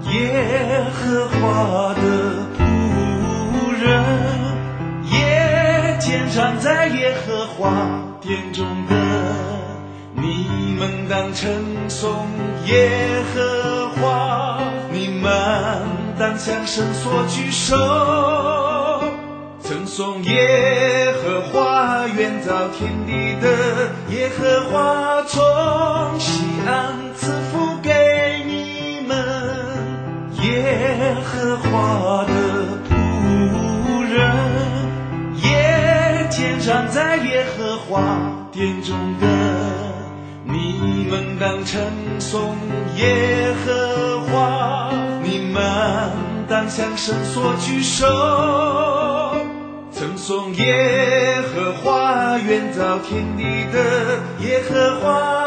耶和华的仆人，夜间常在耶和华殿中的，你们当称颂耶和华，你们当向神所举手，称颂耶和华，远造天地的耶和华，从西安赐福给你们。耶和华的仆人，夜间常在耶和华殿中的，你们当称颂耶和华，你们当向神所举手，称颂耶和华，远造天地的耶和华，